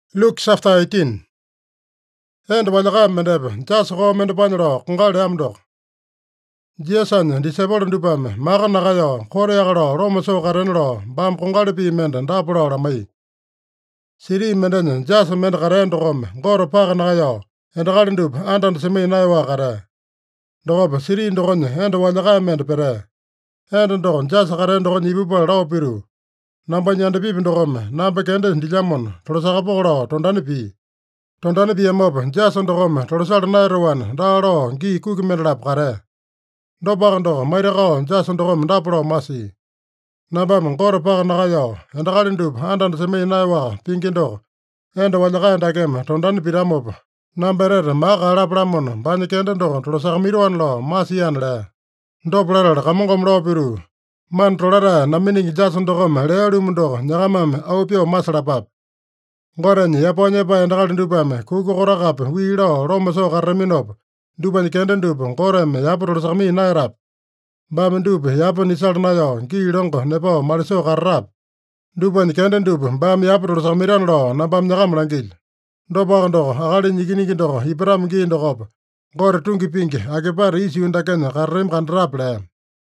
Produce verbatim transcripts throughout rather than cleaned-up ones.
Luke chapter eighteen. And walaka mendebe, jas go mendepanero, kungal yamdok. Jesan, disable dupam, maganagayo, koreagaro, romaso garenro, bam kungal pi mend and dapro ramai. Siri menden, jas mend garendrom, goro paganagayo, and garendup, and semi naiwa gare. Dob, Siri ndon, and walaka mendepere. And don, jas garendron, ibuba raupiru. Nambanya the pipindrom, Nambakend Diamond, Trosagaporo, Tondanipi. Tondanipi mob, Jason the Rom, Trosar Nairowan, Daro, Gi Kukimerap Gare. Dobando, Maidaro, Jason the Rom, Dapro Masi. Nabam, Goropaganagayo, and the Garindup, and the Semi Naiwa, Pinkindo, and the Walaganda game, Tondanipi Ramob. Number Maga Rapramon, Banikendo, Trosamiruan law, Masi and Le. Dobler, Ramongom Ropiru. Man tolara na mining Jason dogom rearum do nyagamam aupio masrapap. Goren yaponye pa ndakal ndupame kuku korakap wiro romaso karaminop. Dupan kenden dup gorem yapro sami nairap. Bam dup yapon isal nayo girongo nepo mariso karap. Dupan kenden dup bam yapro samiran lo na bam nyagam langil. Dobang do akali nyigini do ibram gi ndokop. Gore tungi pinki akepar isi undaken karim kandrap le.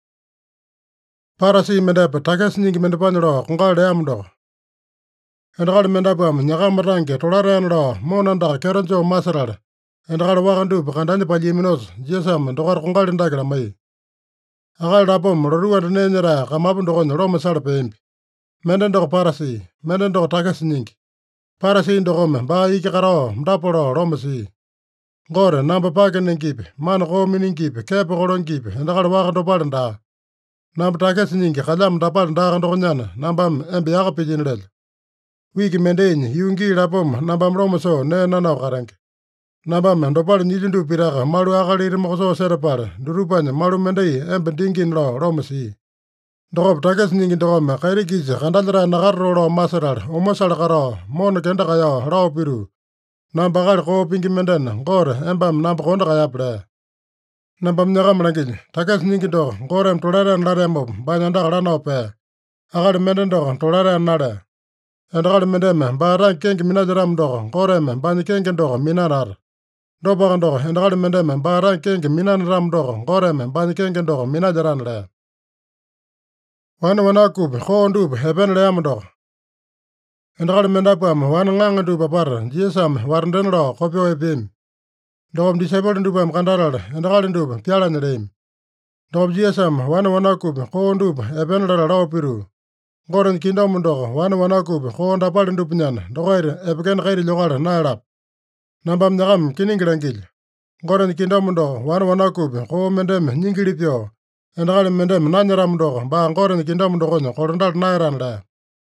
Parasi mendep takas nyingi mendepanero kungal yamdo. Endakal mendapam nyagamarange tolarenro monanda keranjo masarar. Endakal wakandu pakandanya paliminos jesam ndokar kungal ndakira mai. Akal rapom roruan nenyera kamapundokon roma sarapempi. Mendendok parasi, mendendok takas nyingi. Parasi ndokome ba ikikaro mdaporo romasi. Gore namba paken ngipi, man ko miningipi, kepe kolon gipi, endakal wakando palenda. Namba takas nyingi kalam dapal ndaga ndokonyana nambam embe yaga pijinrel. Wiki mendeni yungi rapom nambam romaso ne nana karange. Nambam ndopal nyijindu piraga malu akalir mokoso serapar durupanya malu mendei embe dingin lo romasi. Dokop takas nyingi dokome kairi kisi kandalra nagarro lo masarar omosal karo mono kenda kaya rao piru. Namba kar ko pingi menden gore embam namba konda kaya ple. Nambam nyagam langil, takas nyingi do, gorem tolaren laremob, banyanda kalano pe. Akal menden do, tolaren nare. Endakal mendem, baran kengi minajaram do, gorem, banyi kengi do, minanar. Dobagan do, endakal mendem, baran kengi minanaram do, gorem, banyi kengi do, minajaran le. Wan wanakub, koondub, heben leam do. Endakal mendapam, wan ngangandu papar, jiesam, warnden do, kopyo ebim. Dom disable ndubam kandaral, endakal ndub, piala nyereim. Dom jiesam, wana wanakub, koondub, eben lara rao piru. Goren kindom ndo, wana wanakub, koonda pal ndub nyan, dogoir, ebeken kairi lokal nairap. Nambam nyagam, kiningirangil. Goren kindom ndo, wana wanakub, ko mendem, nyingilipyo. Endakal mendem, nanyaram ndo, ba goren kindom ndo konyo, korondal nairan le.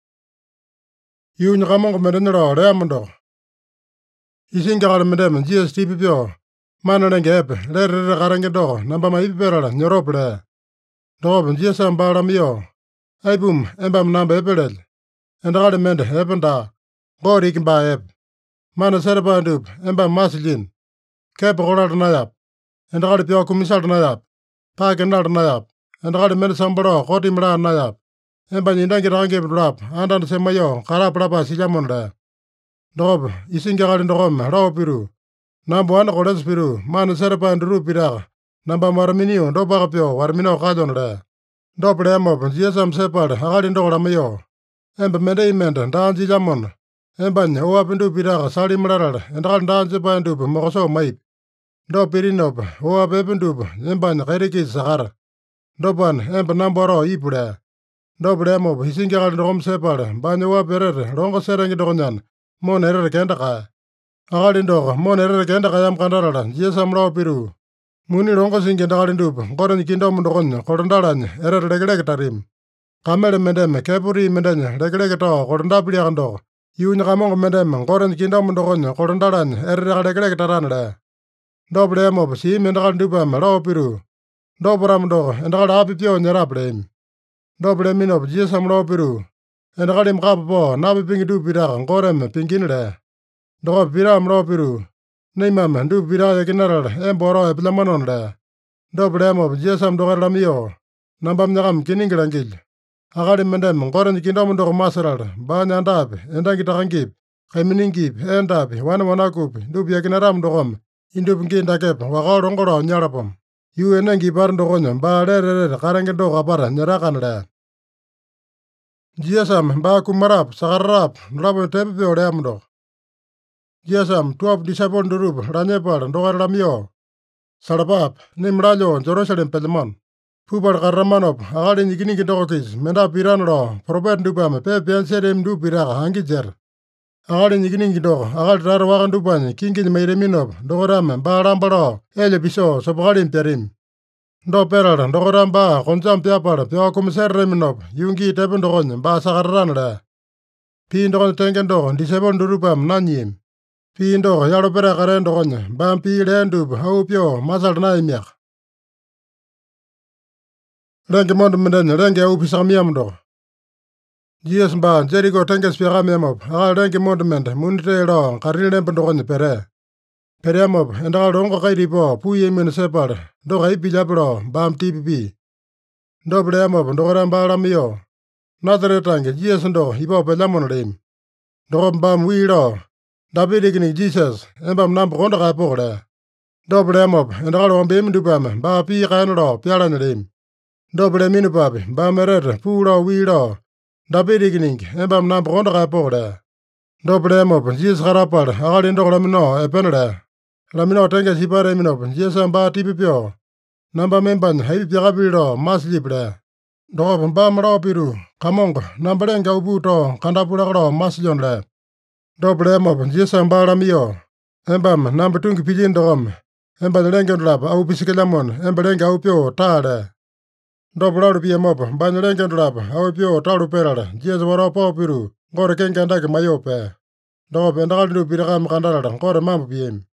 Yu nyakamong mendenero, ream ndo. Isingakal mendem, G S T P pyo. Mananenge epe, le re garange do, namba ma ipiperala, nyoropele. Dob, jiesam baramio. Aibum, embam namba epelel. Endakal mende, ependa. Gori ikimba ep. Mana serba ndub, embam masilin. Kepa koral nayap. Endakal pyo kumisal nayap. Pake nal nayap. Endakal mende sambaro, koti mra nayap. Emba nyindangi rangi rap, andan semayo, karap rapa silamon le. Dob, isingakal ndogom, rao piru. Namba wana koles piru, mana serpa nduru piraga. Namba marminio, doba kapyo, warmino kajon le. Dobre emob, jiesam sepad, akali ndogla mayo. Emba mende imenda, danji jamon. Emba nye, owa pindu piraga, sali mlarala, endakal danji pandub, mokoso maip. Do pirinob, owa pepindub, emba nye, kairiki sakara. Doban, emba nambaro ipure. Dobre emob, isingakal ndogom sepad, banyo owa perere, rongo serengi dogonyan, mon erere kenda kaya. Akali ndogo, mon erere kenda kayam kandarala, jiesam rao piru. Muni rongo singi ndakali ndub, goren kindom ndogonyo, korondalanya, erere legelege tarim. Kamele mendeme, kepuri mendenya, legelege to, korondapili ndogo. Yu nyakamong mendeme, goren kindom ndogonyo, korondalanya, erere legelege taran le. Dobre emob, si mendakali ndubam, rao piru. Dobram ndogo, endakali api pyo nyerap leim. Dobre minob, jiesam rao piru. Endakali mkapapo, napi pingi dupiraga, gorem pingin le. Dogo pira mro piru. Neimam ndu pira yakinaral emboro eplamanon le. Dobre emob jiesam dogar lamio. Nambam nyagam kiningirangil. Akali mendem goren kindom dogo masaral. Banya andap endangi takangip. kaiminingipi, endapi, wana wanakupi, dupa yakinaramu dokome, indupa gindakepa wakao longolao nyalapamo. Yuu enenge ipara dokonya baa lererere karenge doko apata nyarakana lea. Jiyasame baa kumarapu sakararapu dolapo tepepeo leamo doko. Jiyasame twelve disaipolo durupa lanyepala dokare lamio. Salapape nim lalyo Jerusalem pelemano. Pupala kararamanopa akali nyikiningi doko kisi mendapu pirana lao propeta dupame pepe piansedemi dupa pitaka angijera. Akali nyikiningi doko akali tara waka dupanya kinginya maiteminopa dokorame baa lamba lao elya piso sopokalimi pyarimi. Do perala dokorame baa konjame pyapala pyawa kumiserereminopa yungi tepe dokonya baa sakararana lea. Pii dokonya tenge doko disaipolo durupame nanyiyemi. Pii doko yalo pera kare dokonya baame pii lea dupa au pyo masala naimiaka. Lenge mondo mendenya lenge au pisakamiamo doko. Jiyas baa Jeriko tengesi pyakameamopa akali lenge mondo mende munite lao karini lembe dokonya pere. Pereamopa endakali dongo kaiti po puiyemino sepala doko aipilyape lao baame tipipi. Dopa leamopa dokorame baa lamio. Nasaretange Jiyas doko ipo pelyamona leami. Dokopa baame wii lao Dapiti ikiningi Jisas embame namba konda kaepoko lea. Dopa leamopa endakali wambeami dupame baa pii kaena lao pyalanya leami. Dopa leaminopapi baame erete puu lao wii lao Dapiti ikiningi embame namba konda kaepoko lea. Dopa leamopa Jisas karapala akali doko lamino epena lea. Lamino tengesi ipareaminopa Jiyasame baa tipipio. Nambame embanya aipa pyakapili lao masilipi lea. Dokopa baame lao pitu kamongo namba lenge au puu to kandapu laka lao masilyona lea. Dopa leamopa Jiyasame baa lamio. Embame namba tungi pilyini dokome embanya lenge dolapo au pisikelyamona emba lenge au pyo taa lea. Dopa lalu piyamopa banya lenge dolapo au pyo talu perala Jiyas wara po pitu gote kenge andake mayo pea. Dokopa endakali dupa pitakame kandalala gote mambo piyami.